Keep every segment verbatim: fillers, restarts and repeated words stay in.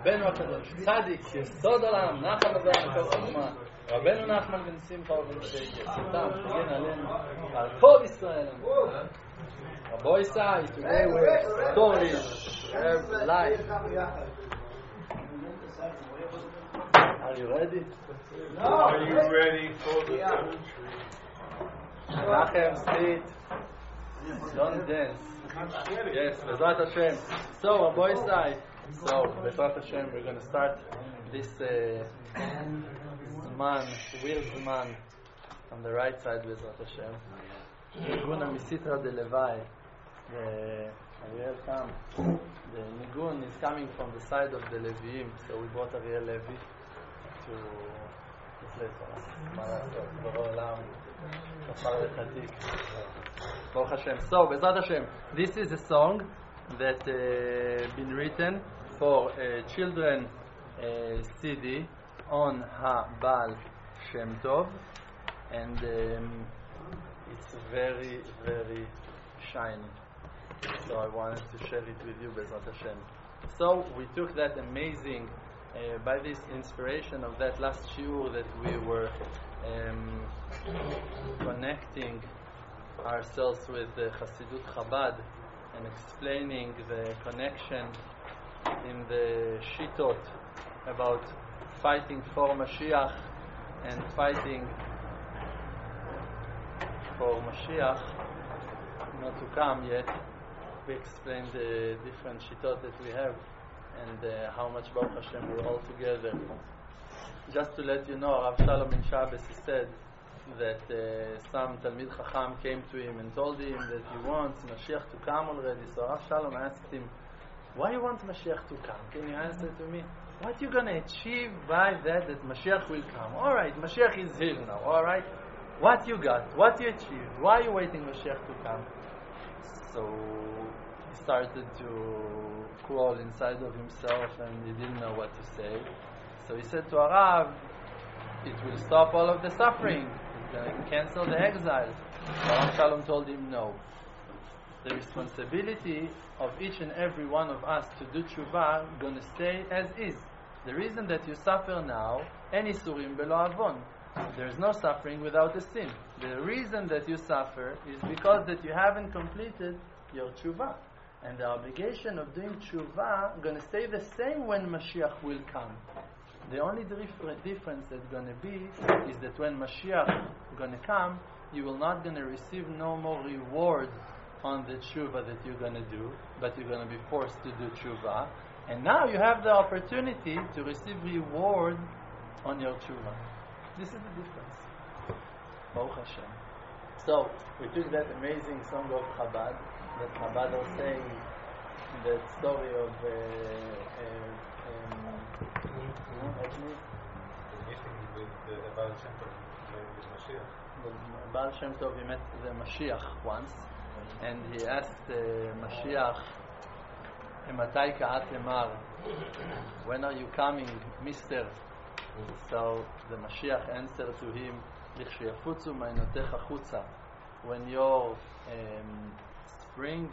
רבנו הקדוש, צדיק, יסוד עולם, נחל אברהם כל חוכמה, רבנו נחמן בן שמחה ובן סתם, תגן עלינו, ועל כל ישראל. רבו Isai, today we're totally live. Are you ready? No. Are you ready for the country? Nachem, sit. Don't dance. Yes, Bezrat Hashem. So, Rabbo Isai. So, Bezrat Hashem, we're going to start this uh, Zman, weird Zman, on the right side, Bezrat Hashem. Nigun HaMisitra de Levi. The Ariel come. The Nigun is coming from the side of the Leviim, so we brought Ariel Levi to translate for us. מה לעשות? ברור עולם. Baruch Hashem. So, Bezrat Hashem, this is a song that uh, been written for uh, children uh, C D on Ha-Baal Shem Tov, and um, it's very, very shiny. So I wanted to share it with you, Bezrat Hashem. So we took that amazing, uh, by this inspiration of that last shiur that we were um, connecting ourselves with the Hasidut Chabad and explaining the connection in the Shitot about fighting for Mashiach and fighting for Mashiach not to come yet. We explained the different Shitot that we have and uh, how much Baruch Hashem we're all together. Just to let you know, Rav Shalom ben Shabbos said that uh, some Talmid Chacham came to him and told him that he wants Mashiach to come already. So Rav Shalom asked him, why you want Mashiach to come? Can you answer to me? What you going to achieve by that, that Mashiach will come? Alright, Mashiach is here now, alright? What you got? What you achieved? Why are you waiting Mashiach to come? So he started to crawl inside of himself and he didn't know what to say. So he said to Arav, it will stop all of the suffering. It's going to cancel the exile. So Rav Shalom told him no. The responsibility of each and every one of us to do tshuva is going to stay as is. The reason that you suffer now, any surim belo avon. There is no suffering without a sin. The reason that you suffer is because that you haven't completed your tshuva. And the obligation of doing tshuva is going to stay the same when Mashiach will come. The only different difference that's going to be is that when Mashiach is going to come, you will not going to receive no more reward on the tshuva that you're going to do, but you're going to be forced to do tshuva. And now you have the opportunity to receive reward on your tshuva. This is the difference. Baruch Hashem. So, we took that amazing song of Chabad, that Chabad was saying, the story of uh, uh, um, the meeting with the Baal Shem Tov with Mashiach. The Baal Shem Tov, he met the Mashiach once, and he asked uh, Mashiach, "Matai ka'at lemar?" When are you coming, Mister? So the Mashiach answered to him, "Likshiyafutzu ma'inotecha chutza." When your um, springs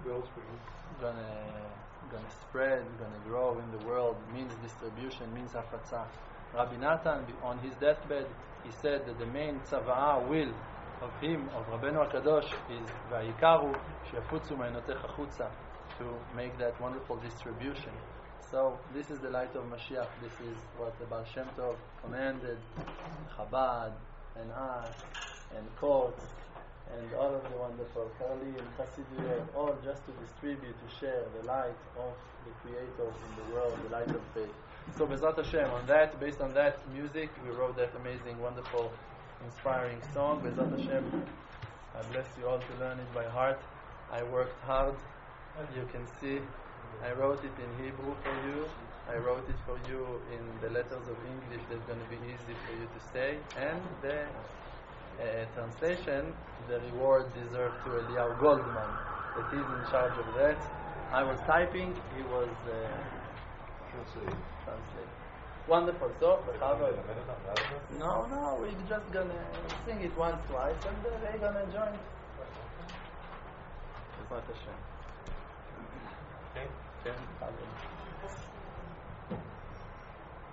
gonna gonna spread, gonna grow in the world, means distribution, means hafatza. Rabbi Natan, on his deathbed, he said that the main tzava'ah will of him, of Rabbeinu HaKadosh, is va'yikaru sheyafutzu ma'inotecha chutza, to make that wonderful distribution. So this is the light of Mashiach. This is what the Baal Shem Tov commanded, Chabad and us and Kots and all of the wonderful Karli and Chassidiyot, all just to distribute, to share the light of the Creator in the world, the light of faith. So Bezrat Hashem, on that, based on that music, we wrote that amazing, wonderful, inspiring song. Bezrat Hashem, I bless you all to learn it by heart. I worked hard, you can see. I wrote it in Hebrew for you. I wrote it for you in the letters of English that's going to be easy for you to say. And the uh, translation, the reward deserved to Eliyahu Goldman, that is in charge of that. I was typing, he was uh, translating. Wonderful. So, no, no, we're just going to sing it once, twice, and then they're going to join. Bezrat Hashem. Okay. Okay.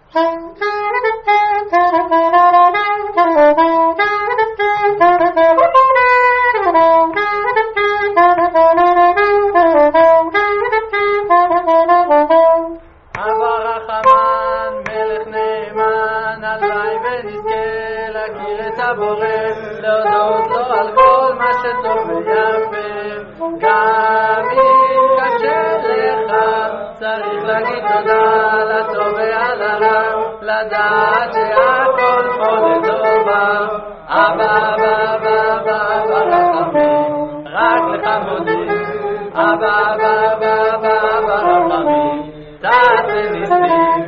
לדעת שהכל פה לטובה, אבא, אבא, אבא, אבא, אבא, רחמים, רק לך מודים, אבא, אבא, אבא, אבא, אבא, רחמים, תעשה ניסים.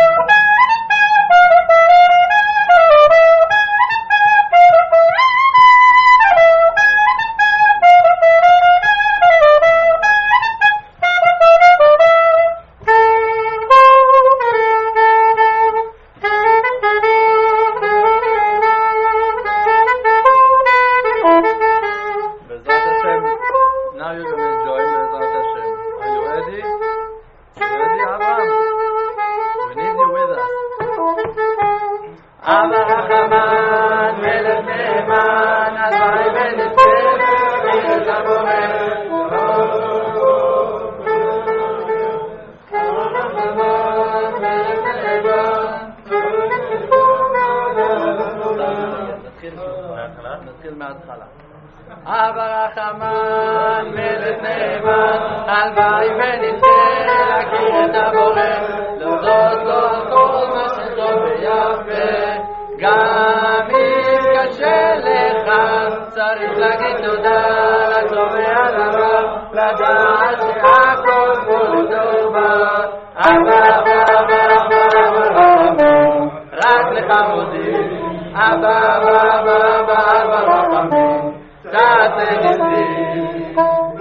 נתחיל מההתחלה. אבא רחמן מלך נאמן, הלוואי ונזכה להכיר את הבורא, להודות לו על כל מה שטוב ויפה, גם אם קשה לך צריך להגיד תודה לטוב ולרע, לדעת שהכל פה לטובה. אבא אבא אבא אבא רחמים, רק לך מודים, אבא אבא אבא אבא אבא רחמים, תעשה ניסים.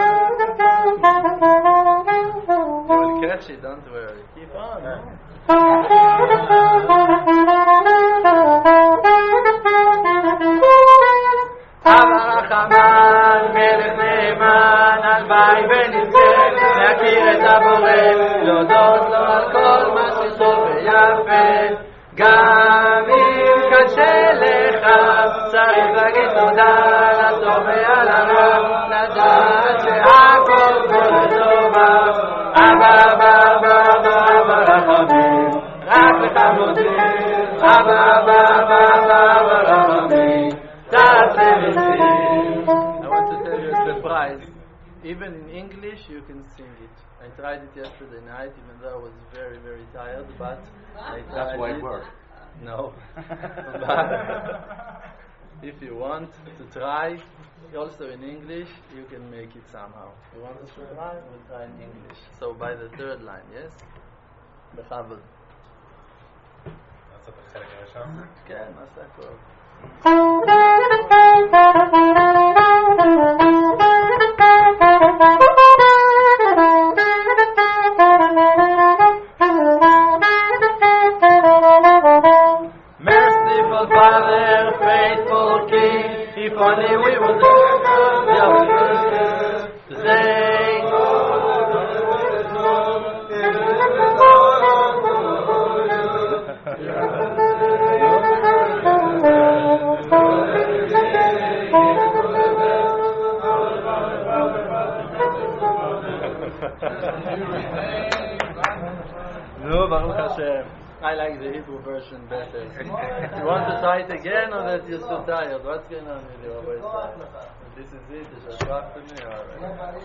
You will catch it, don't worry. Keep on. אבא רחמן מלך נאמן, הלוואי ונזכה להכיר את הבורא, להודות לו על כל מה שטוב ויפה, גם אם קשה לך צריך להגיד תודה לטוב ולרע, לדעת שהכל פה לטובה. אבא אבא אבא אבא אבא רחמים, רק לך מודים, אבא אבא אבא אבא אבא רחמים, תעשה ניסים. I want to tell you a surprise. Even in English you can sing it. I tried it yesterday night, even though I was very very tired, but I tried. That's why it it. worked. No. But if you want to try, also in English, you can make it somehow. You want us to try? We'll try in English. So by the third line, yes? בכבוד. לעשות את החלק הראשון? כן, נעשה הכל. Merciful Father, faithful King, if only we would to sing. No, Baruch Hashem. I like the Hebrew version better. You want to try it again, or that you're so tired? What's going on with you? This is it. It's a shock to me. All right.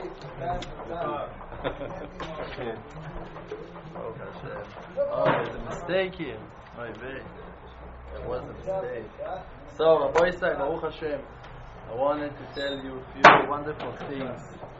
Baruch Hashem. Oh, there's a mistake here. My bad. There was a mistake. So, Rabbi Isai, Baruch Hashem, I wanted to tell you a few wonderful things.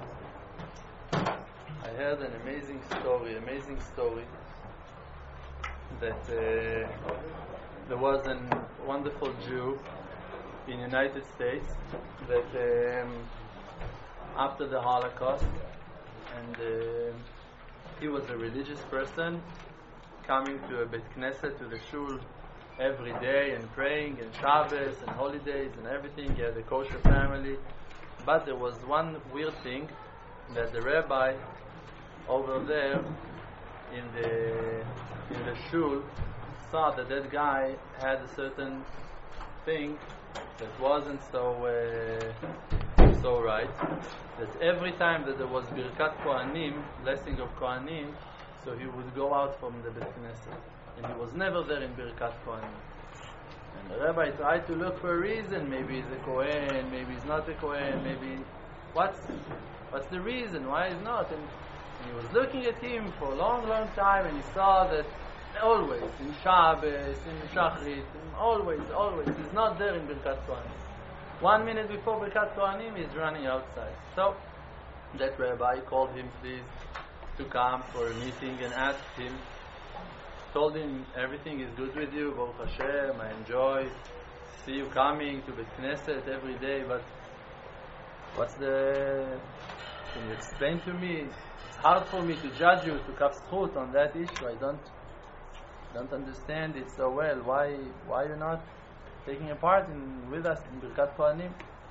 I heard an amazing story, amazing story. That uh, there was a wonderful Jew in the United States that um, after the Holocaust, and uh, he was a religious person coming to a Beit Knesset, to the shul every day and praying and Shabbos and holidays and everything. He had a kosher family, but there was one weird thing that the rabbi over there in the in the shul saw that that guy had a certain thing that wasn't so uh, so right. That every time that there was Birkat Kohanim, blessing of Kohanim, so he would go out from the Bet Knesset, and he was never there in Birkat Kohanim. And the rabbi tried to look for a reason. Maybe he's a Kohen, maybe he's not a Kohen, maybe what's what's the reason why he's not? And, and he was looking at him for a long, long time, and he saw that always in Shabbos, in Shachrit, always, always he's not there in Birkat Kohanim. One minute before Birkat Kohanim, he's running outside. So that rabbi called him, please, to come for a meeting, and asked him. Told him, everything is good with you, Baruch Hashem, I enjoy, see you coming to Bet Knesset every day, but what's the, can you explain to me? It's hard for me to judge you, to kaf zchut on that issue. I don't don't understand it so well. Why why you're not taking a part in, with us in Birkat Kohanim?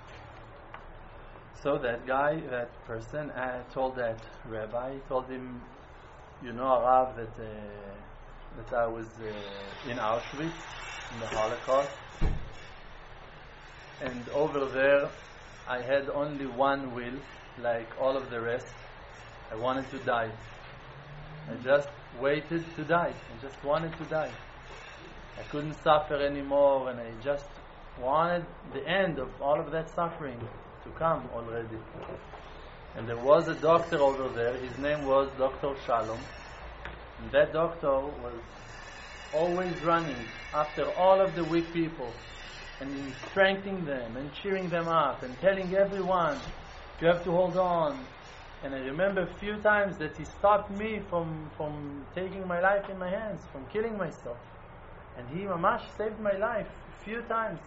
So that guy, that person, uh, told that rabbi, told him, you know, Arav, that uh, that I was uh, in Auschwitz, in the Holocaust, and over there I had only one will, like all of the rest. I wanted to die. I just waited to die. I just wanted to die. I couldn't suffer anymore, and I just wanted the end of all of that suffering to come already. And there was a doctor over there, his name was Doctor Shalom. And that doctor was always running after all of the weak people and strengthening them and cheering them up and telling everyone, you have to hold on. And I remember a few times that he stopped me from, from taking my life in my hands, from killing myself. And he, Mamash, saved my life a few times.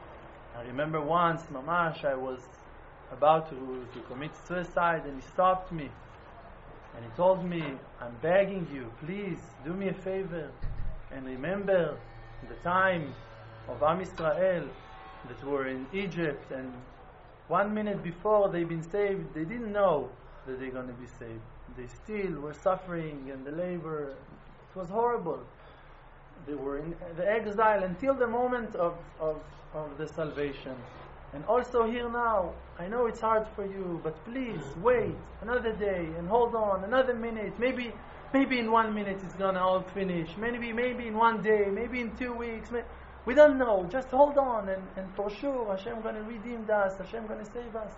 I remember once, Mamash, I was about to, to commit suicide, and he stopped me. And he told me, I'm begging you, please do me a favor and remember the time of Am Yisrael that were in Egypt, and one minute before they've been saved, they didn't know that they're going to be saved. They still were suffering, and the labor, it was horrible. They were in the exile until the moment of, of, of the salvation. And also here now, I know it's hard for you, but please wait another day and hold on another minute. Maybe, maybe in one minute it's gonna all finish. Maybe, maybe in one day. Maybe in two weeks. We don't know. Just hold on, and, and for sure Hashem gonna redeem us. Hashem gonna save us.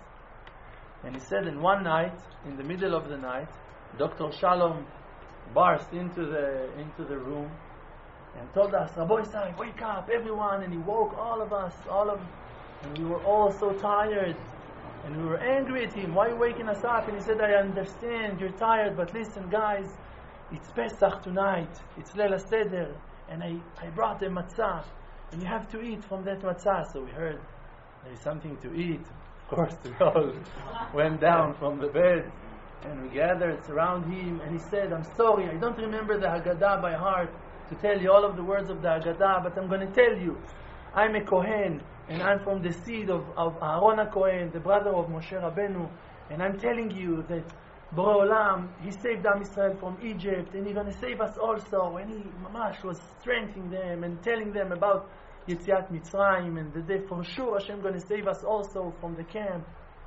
And he said, in one night, in the middle of the night, Doctor Shalom burst into the into the room and told us, Rabbi Isai, wake up, everyone! And he woke all of us, all of. And we were all so tired, and we were angry at him. Why are you waking us up? And he said, I understand, you're tired, but listen guys, it's Pesach tonight, it's Leil HaSeder, and I, I brought a matzah, and you have to eat from that matzah. So we heard, there is something to eat. Of course, we all went down from the bed, and we gathered around him, and he said, I'm sorry, I don't remember the Haggadah by heart to tell you all of the words of the Haggadah, but I'm going to tell you, I'm a Kohen, and I'm from the seed of, of Aaron HaKohen, the brother of Moshe Rabbeinu, and I'm telling you that Borei Olam, he saved Am Yisrael from Egypt, and he's going to save us also. And he, Mamash, was strengthening them and telling them about Yetziat Mitzrayim, and that they, for sure Hashem going to save us also from the camp.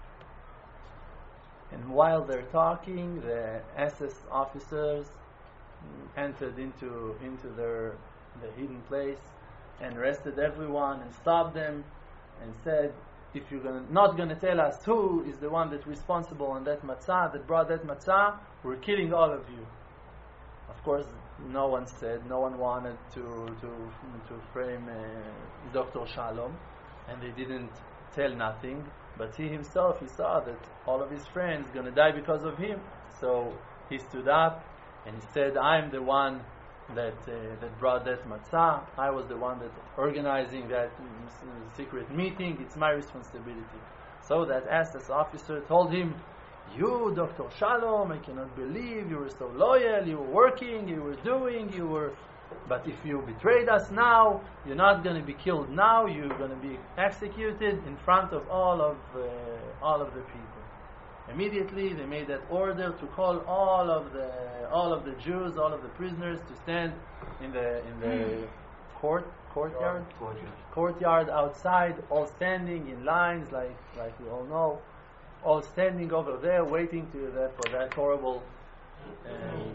And while they're talking, the S S officers entered into into their the hidden place and arrested everyone and stopped them and said, if you're gonna, not going to tell us who is the one that's responsible on that matzah, that brought that matzah, we're killing all of you. Of course, no one said, no one wanted to to to frame uh, Doctor Shalom, and they didn't tell nothing, but he himself, he saw that all of his friends going to die because of him. So he stood up and he said, I'm the one that uh, that brought that matzah. I was the one that organizing that uh, secret meeting. It's my responsibility. So that S S officer told him, you, Doctor Shalom, I cannot believe you were so loyal, you were working, you were doing, you were, but if you betrayed us now, you're not going to be killed now, you're going to be executed in front of all of uh, all of the people. Immediately they made that order to call all of the all of the Jews, all of the prisoners, to stand in the in the court courtyard courtyard outside, all standing in lines, like like we all know, all standing over there, waiting to that for that horrible um,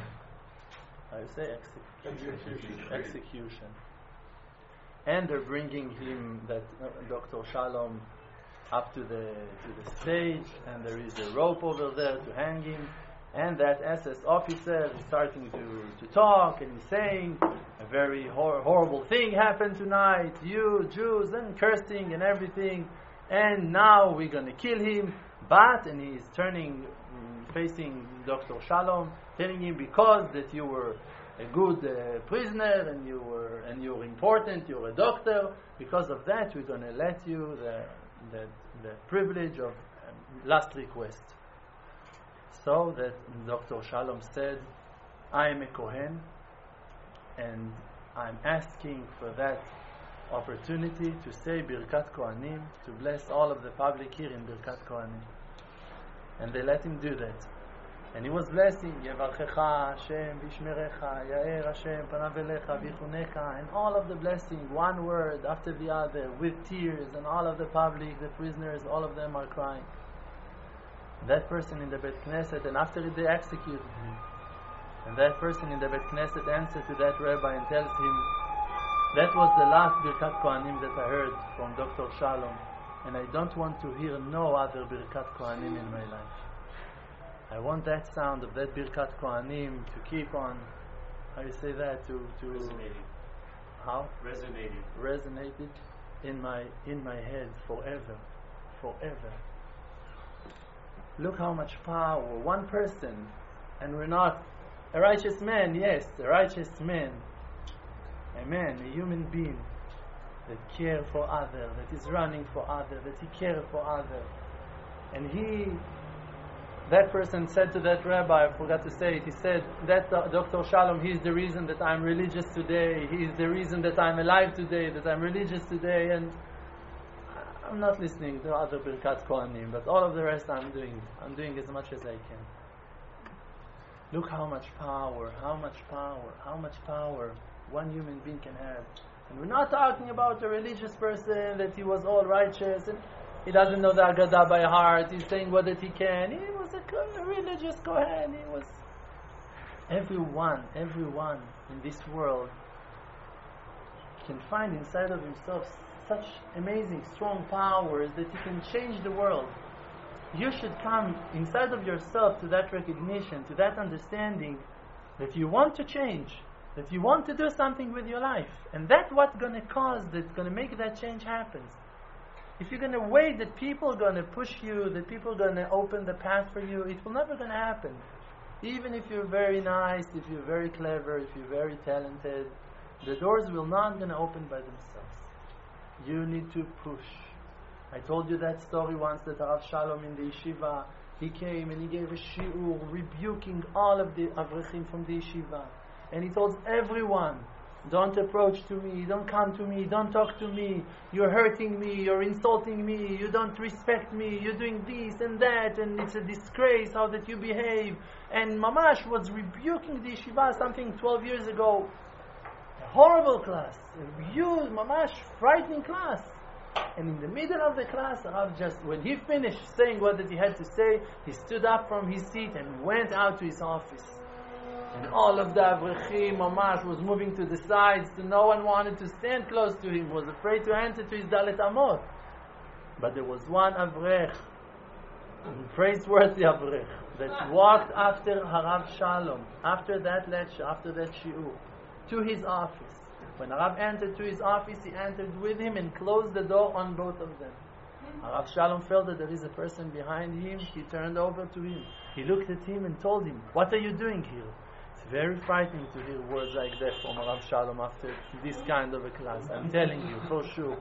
how do you say execution. execution. And they're bringing him, that uh, Doctor Shalom, up to the to the stage, and there is a rope over there to hang him, and that S S officer is starting to, to talk, and he's saying a very hor- horrible thing happened tonight, you Jews, and cursing and everything, and now we're going to kill him, but, and he's turning, um, facing Doctor Shalom, telling him, because that you were a good uh, prisoner, and you were and you're important, you're a doctor, because of that we're going to let you the The, the privilege of um, last request. So that Doctor Shalom said, I am a Kohen, and I'm asking for that opportunity to say Birkat Kohanim, to bless all of the public here in Birkat Kohanim. And they let him do that. And he was blessing, Yevarchecha Hashem v'yishmerecha, Ya'er Hashem panav elecha v'yichunecha, and all of the blessing, one word after the other, with tears, and all of the public, the prisoners, all of them are crying. That person in the Bet Knesset, and after they executed him, and that person in the Bet Knesset answered to that rabbi and tells him, that was the last Birkat Kohanim that I heard from Doctor Shalom, and I don't want to hear no other Birkat Kohanim in my life. I want that sound of that Birkat Kohanim to keep on, how do you say that, to, to resonating. How? Resonating. Resonated in my in my head forever. Forever. Look how much power, one person, and we're not a righteous man, yes, a righteous man, a man, a human being that cares for others, that is running for others, that he cares for others. And he That person said to that rabbi, I forgot to say it, he said, that uh, Doctor Shalom, he is the reason that I'm religious today, he is the reason that I'm alive today, that I'm religious today, and I'm not listening to other Birkat Kohanim, but all of the rest I'm doing, I'm doing as much as I can. Look how much power, how much power, how much power one human being can have. And we're not talking about a religious person, that he was all righteous, and he doesn't know the Agadah by heart, he's saying what that he can. He was a religious Kohen, he was... Everyone, everyone in this world can find inside of himself such amazing, strong powers that he can change the world. You should come inside of yourself to that recognition, to that understanding that you want to change, that you want to do something with your life. And that's what's going to cause, that's going to make that change happen. If you're going to wait that people are going to push you, that people are going to open the path for you, it will never going to happen. Even if you're very nice, if you're very clever, if you're very talented, the doors will not going to open by themselves. You need to push. I told you that story once, that Rav Shalom in the yeshiva, he came and he gave a shiur rebuking all of the avrechim from the yeshiva. And he told everyone, don't approach to me, don't come to me, don't talk to me, you're hurting me, you're insulting me, you don't respect me, you're doing this and that, and it's a disgrace how that you behave. And Mamash was rebuking the yeshiva something twelve years ago. A horrible class, a huge, Mamash, frightening class. And in the middle of the class, Rav just, when he finished saying what that he had to say, he stood up from his seat and went out to his office. And all of the Avrechim, Mamash, was moving to the sides, so no one wanted to stand close to him, was afraid to enter to his Dalet Amot. But there was one Avrech, praiseworthy Avrech, that walked after Harav Shalom, after that lecture, after that shiur, to his office. When Harav entered to his office, he entered with him and closed the door on both of them. Harav Shalom felt that there is a person behind him. He turned over to him. He looked at him and told him, "What are you doing here?" It's very frightening to hear words like that from Harav Shalom after this kind of a class. I'm telling you, for sure.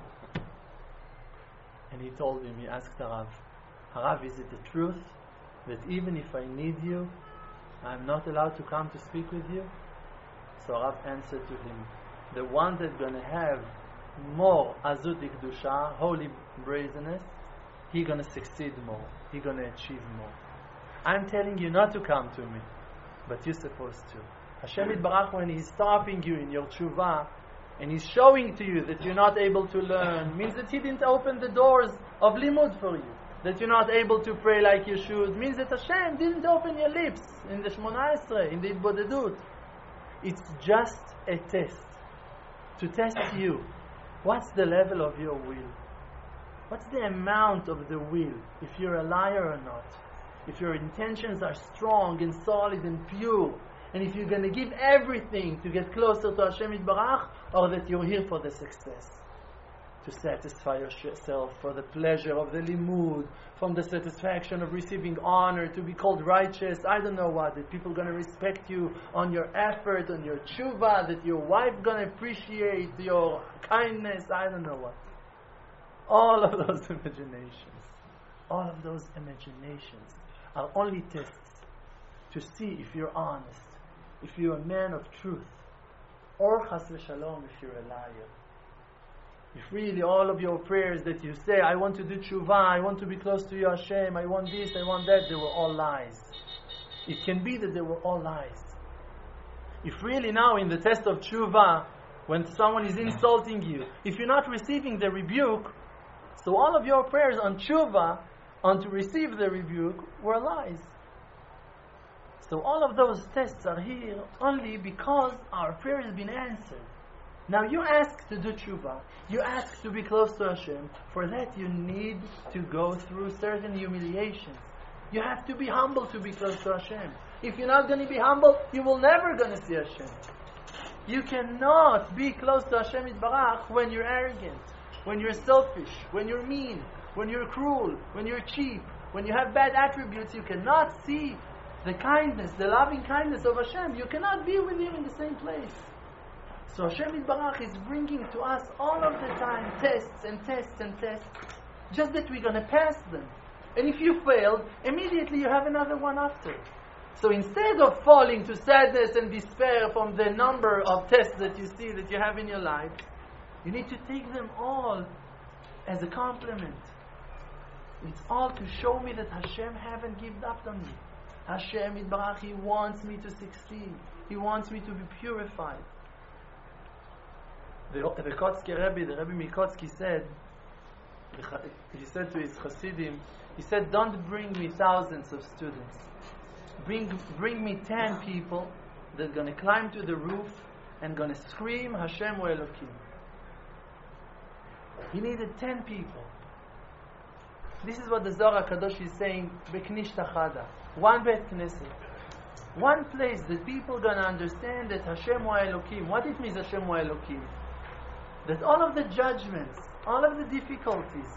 And he told him, he asked Harav, "Harav, is it the truth that even if I need you, I'm not allowed to come to speak with you?" So Harav answered to him, "The one that's going to have more azut ikdusha, holy brazenness, he's going to succeed more. He's going to achieve more. I'm telling you not to come to me, but you're supposed to. Hashem Yitbarach, when He's stopping you in your tshuva, and He's showing to you that you're not able to learn, means that He didn't open the doors of limud for you. That you're not able to pray like you should, means that Hashem didn't open your lips in the Shmona Esrei, in the Itbodedut. It's just a test to test you. What's the level of your will? What's the amount of the will? If you're a liar or not? If your intentions are strong and solid and pure, and if you're going to give everything to get closer to Hashem Yitbarach, or that you're here for the success, to satisfy yourself, for the pleasure of the limud, from the satisfaction of receiving honor, to be called righteous, I don't know what, that people are going to respect you on your effort, on your tshuva, that your wife going to appreciate your kindness, I don't know what. All of those imaginations, all of those imaginations are only tests to see if you're honest, if you're a man of truth, or chas v'shalom, if you're a liar. If really all of your prayers that you say, I want to do tshuva, I want to be close to you Hashem, I want this, I want that, they were all lies. It can be that they were all lies. If really now in the test of tshuva, when someone is insulting you, if you're not receiving the rebuke, so all of your prayers on tshuva, on to receive the rebuke, were lies. So all of those tests are here only because our prayer has been answered. Now you ask to do tshuva, you ask to be close to Hashem. For that you need to go through certain humiliations. You have to be humble to be close to Hashem. If you're not going to be humble, you will never going to see Hashem. You cannot be close to Hashem Yitbarach when you're arrogant, when you're selfish, when you're mean, when you're cruel, when you're cheap, when you have bad attributes. You cannot see the kindness, the loving kindness of Hashem. You cannot be with Him in the same place. So Hashem Yitbarach is bringing to us all of the time tests and tests and tests, just that we're going to pass them. And if you failed, immediately you have another one after. So instead of falling to sadness and despair from the number of tests that you see that you have in your life, you need to take them all as a compliment. It's all to show me that Hashem haven't given up on me. Hashem Yitbarach, He wants me to succeed. He wants me to be purified. The Kotzky Rebbe, the Rebbe Mikotzky said, he said to his Hasidim, he said, don't bring me thousands of students. Bring, bring me ten people that are going to climb to the roof and going to scream, Hashem Hu Elokim. He needed ten people. This is what the Zohar HaKadosh is saying, Beknish Tachada. One Bet Knesset. One place that people are going to understand that Hashem Hu Elokim. What it means Hashem Hu Elokim? That all of the judgments, all of the difficulties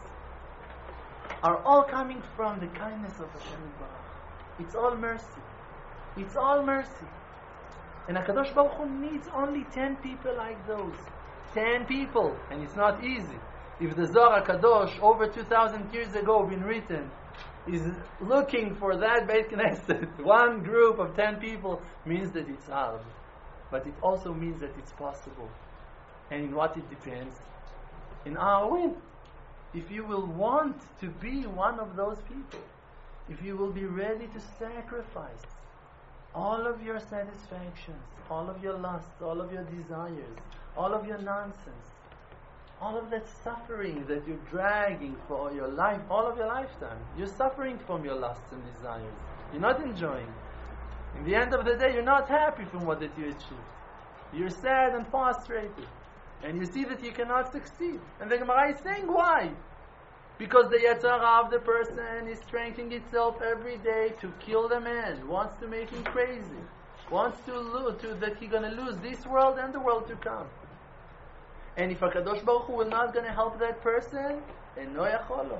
are all coming from the kindness of Hashem Yitbarach. It's all mercy. It's all mercy. And HaKadosh Baruch Hu needs only ten people like those. Ten people. And it's not easy. If the Zohar HaKadosh over two thousand years ago been written, is looking for that Beit Knesset, one group of ten people, means that it's hard. But it also means that it's possible. And in what it depends? In our will. If you will want to be one of those people, if you will be ready to sacrifice all of your satisfactions, all of your lusts, all of your desires, all of your nonsense, all of that suffering that you're dragging for your life, all of your lifetime, you're suffering from your lusts and desires. You're not enjoying. In the end of the day, you're not happy from what that you achieved. You're sad and frustrated. And you see that you cannot succeed. And the Gemara is saying why? Because the Yetzer Hara of the person is strengthening itself every day to kill the man, wants to make him crazy, wants to lose, to, that he's going to lose this world and the world to come. And if HaKadosh Baruch Hu will not going to help that person, then no yacholo.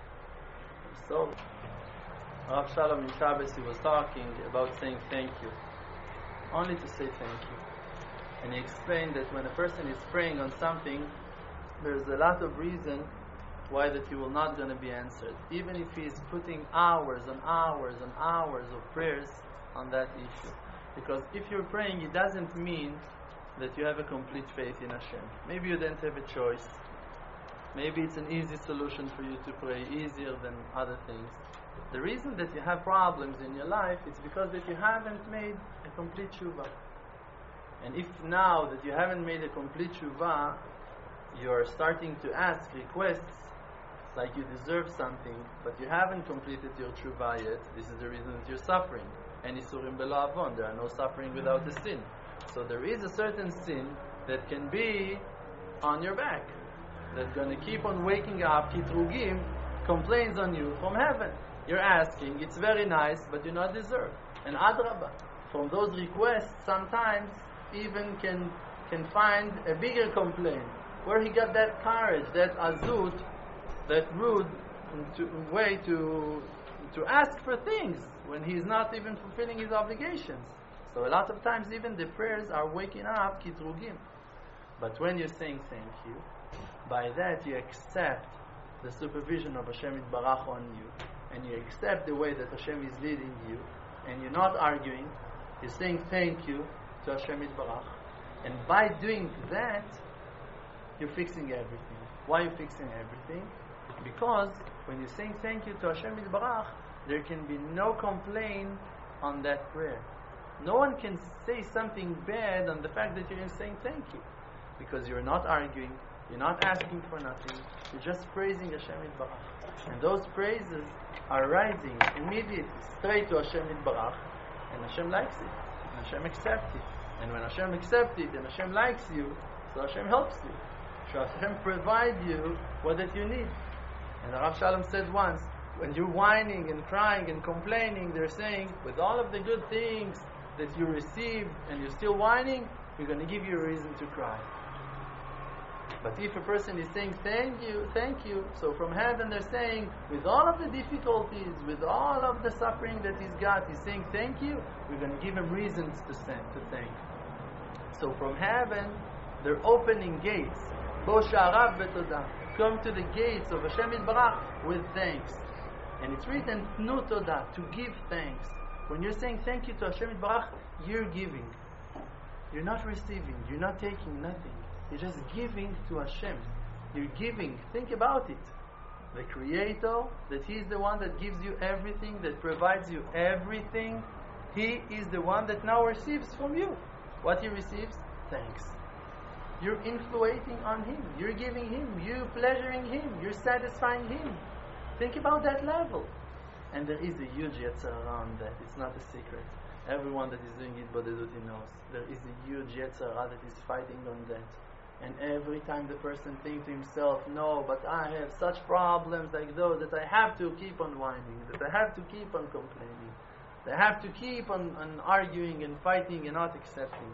So, Rav Shalom in Shabbos, he was talking about saying thank you. Only to say thank you. And he explained that when a person is praying on something, there's a lot of reason why that he will not going to be answered. Even if he is putting hours and hours and hours of prayers on that issue. Because if you're praying, it doesn't mean that you have a complete faith in Hashem. Maybe you didn't have a choice. Maybe it's an easy solution for you to pray, easier than other things. The reason that you have problems in your life is because that you haven't made a complete tshuva. And if now that you haven't made a complete tshuva, you're starting to ask requests like you deserve something, but you haven't completed your tshuva yet, this is the reason that you're suffering. And isurim belo avon, there are no suffering without a sin. So there is a certain sin that can be on your back, that's going to keep on waking up. Kitrugim complains on you from heaven. You're asking, it's very nice, but you not deserve. And adrabah, from those requests, sometimes even can can find a bigger complaint, where he got that courage, that azut, that rude to, way to to ask for things when he's not even fulfilling his obligations. So a lot of times even the prayers are waking up kitrugim. But when you're saying thank you, by that you accept the supervision of Hashem Yitbarach on you, and you accept the way that Hashem is leading you, and you're not arguing, you're saying thank you to Hashem Yitbarach. And by doing that, you're fixing everything. Why are you fixing everything? Because when you're saying thank you to Hashem Yitbarach, there can be no complaint on that prayer. No one can say something bad on the fact that you're saying thank you, because you're not arguing, you're not asking for nothing, you're just praising Hashem Yitbarach. And those praises are rising immediately straight to Hashem Yitbarach, and Hashem likes it, and Hashem accepts it. And when Hashem accepts it and Hashem likes you, so Hashem helps you. So Hashem provides you what that you need. And the Rav Shalom said once, when you're whining and crying and complaining, they're saying, with all of the good things that you received and you're still whining, we're going to give you a reason to cry. But if a person is saying thank you, thank you, so from heaven they're saying, with all of the difficulties, with all of the suffering that he's got, he's saying thank you, we're going to give him reasons to thank. To thank. So from heaven, they're opening gates. Bo sha'arav betodah. Come to the gates of Hashem Yitbarach with thanks. And it's written, Tnu todah, to give thanks. When you're saying thank you to Hashem Yitbarach, you're giving. You're not receiving. You're not taking nothing. You're just giving to Hashem. You're giving. Think about it. The Creator, that He is the one that gives you everything, that provides you everything. He is the one that now receives from you. What He receives? Thanks. You're influencing on Him. You're giving Him. You're pleasuring Him. You're satisfying Him. Think about that level. And there is a huge yetzer around that. It's not a secret. Everyone that is doing it Bodeduti knows. There is a huge yetzer that is fighting on that. And every time the person thinks to himself, no, but I have such problems like those that I have to keep on whining, that I have to keep on complaining, that I have to keep on, on arguing and fighting and not accepting.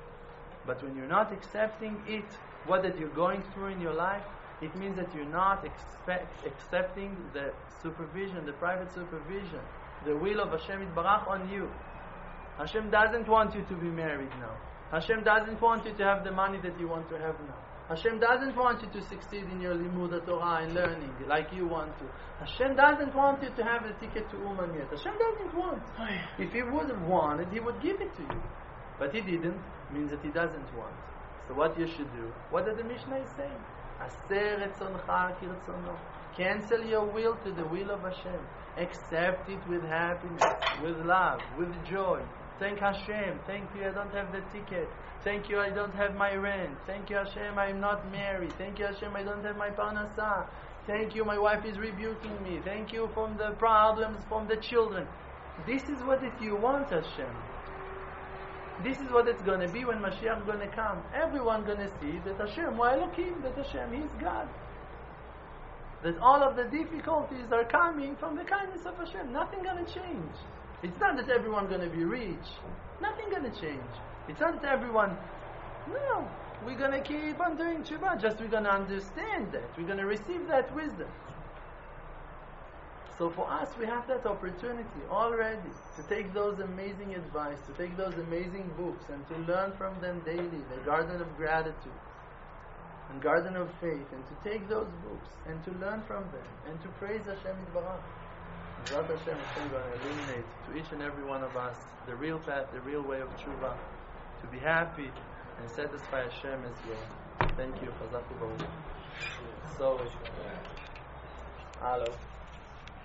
But when you're not accepting it, what that you're going through in your life, it means that you're not expect, accepting the supervision, the private supervision, the will of Hashem Yitbarach on you. Hashem doesn't want you to be married now. Hashem doesn't want you to have the money that you want to have now. Hashem doesn't want you to succeed in your limud Torah and learning like you want to. Hashem doesn't want you to have a ticket to Uman yet. Hashem doesn't want. If He would have wanted, He would give it to you. But He didn't, means that He doesn't want. So what you should do, what did the Mishnah is saying? Aser etzoncha kirtzono. Cancel your will to the will of Hashem. Accept it with happiness, with love, with joy. Thank Hashem. Thank you, I don't have the ticket. Thank you, I don't have my rent. Thank you, Hashem, I'm not married. Thank you, Hashem, I don't have my parnasah. Thank you, my wife is rebuking me. Thank you from the problems from the children. This is what it you want, Hashem. This is what it's going to be when Mashiach is going to come. Everyone going to see that Hashem, wa Elokim, that Hashem, He's God. That all of the difficulties are coming from the kindness of Hashem. Nothing going to change. It's not that everyone going to be rich. Nothing going to change. It's not that everyone... No. We're going to keep on doing tshuva. Just we're going to understand that. We're going to receive that wisdom. So for us, we have that opportunity already to take those amazing advice, to take those amazing books and to learn from them daily. The Garden of Gratitude and Garden of Faith, and to take those books and to learn from them and to praise Hashem Yitbarach. Zat Hashem, Hashem going to illuminate to each and every one of us the real path, the real way of tshuva, to be happy and satisfy Hashem as well. Thank you. Chazak u'Baruch. So, hello.